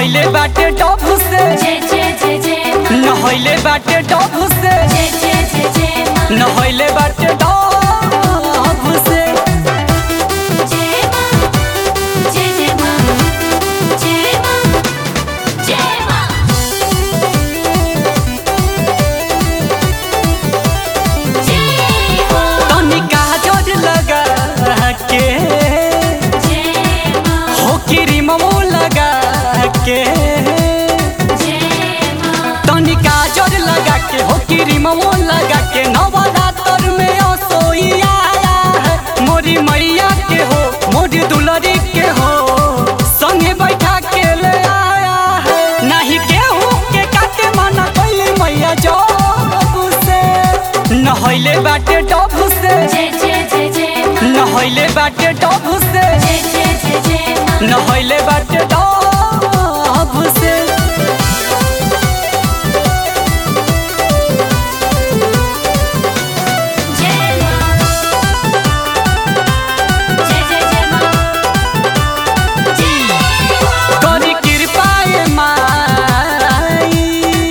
नहैले बाटे डब से नहैले बाटे डब से नहैले बाटे डब से तनिका जोर लगा के हो क्रीम लगा के तनिका जोर लगा के हो क्रीम लगा के नवरात्र में सोई आया है मोरी मैया के हो मोरी दुलरी के हो संगे बैठा के ले आया है नहीं केहू के काटे मना कैली मैया जब से नहैले बाटे डब से नहैले बाटे डब से नहैले बाटे डब से करी कृपा माई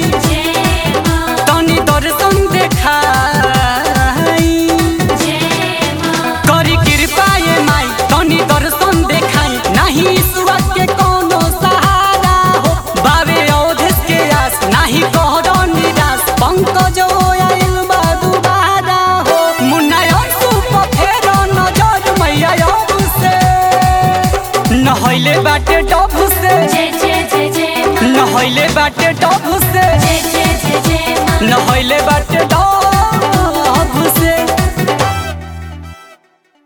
तनी दर्शन देखाई करी कृपा माई तनी दर्शन देखाई नहीं ईश्वर के कोनो सहारा हो बाबे अवधेश के आस नहीं कहरो निराश पंकज आइल बा दुबारा हो मुन्ना अंशु पर फेरो नजर मैया अब से नहैले बाटे डब से नहैले बाटे डब से नहैले बाटे